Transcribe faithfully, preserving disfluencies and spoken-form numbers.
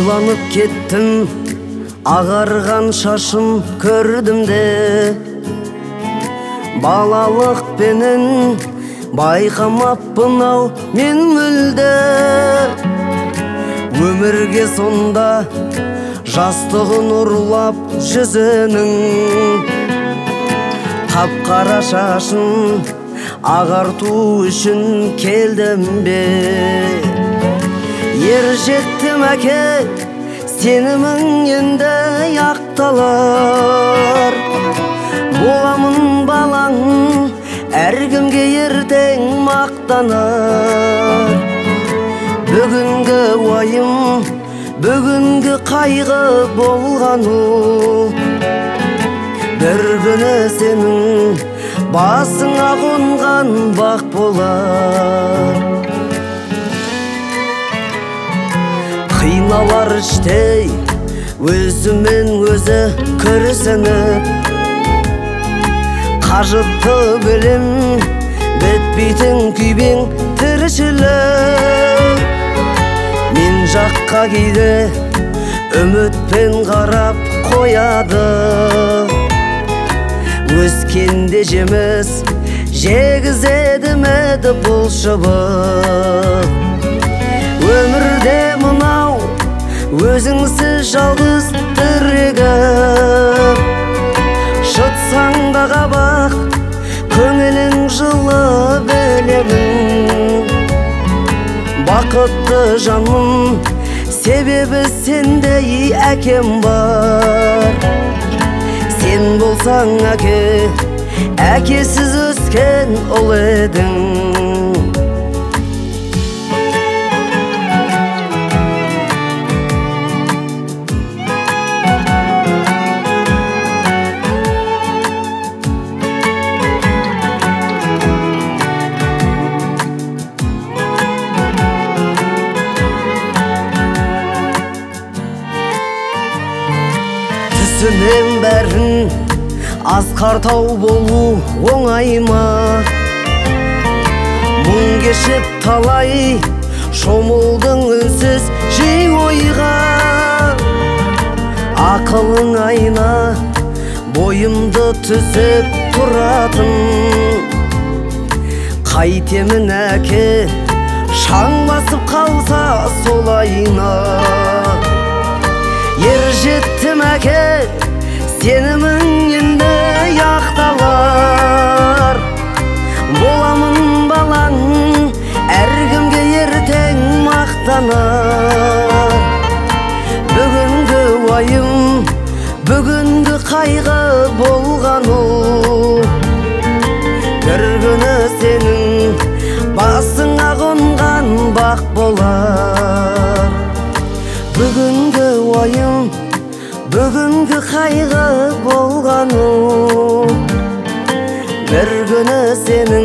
ойланып кеттім, ағарған шашым көрдім де. Балалықпенен байқамаппын ау мен мүлде. Өмірге сонда жастығын ұрлап жүзінің, қап-қара шашын ағарту үшін келдім бе. Ер жеттім әке, сенімің енді ақталар. Боламын балаң, әркімге ертең мақтанар. Бүгінгі уайым, бүгінгі қайғы болғану, бір күні сенің басыңа қонған бақ болар. Қиналар іштей өзімен өзі күрсініп, қажытты білім бітпейтін күйбең тіршілік. Мен жаққа кейде үмітпен қарап қояды, өскенде жеміс жегізеді меді бұл шыбық. Өмірде мынау өзіңсіз жалғыз тірегім, шытсаң да қабақ көңілің жылы білемін. Бақытты жаным, себебі сендей әкем бар. Сен болсаң әке, әкесіз өскен ұл едің. Түсінем бәрін, асқар тау болу оңай ма? Мұң кешіп талай шомылдың үнсіз жей ойға. Ақылың айна бойымды түзеп тұратын, қайтемін әке шаң басып қалса сол айна. Ер жеттім әке, сенімің енді ақталар. Боламын балаң, әркімге ертең мақтанар. Бүгінгі уайым, бүгінгі қайғы болғану, бір күні сенің басыңа қонған бақ болар. Бүгінгі уайым, бүгінгі қайғы болғану, бір күні сенің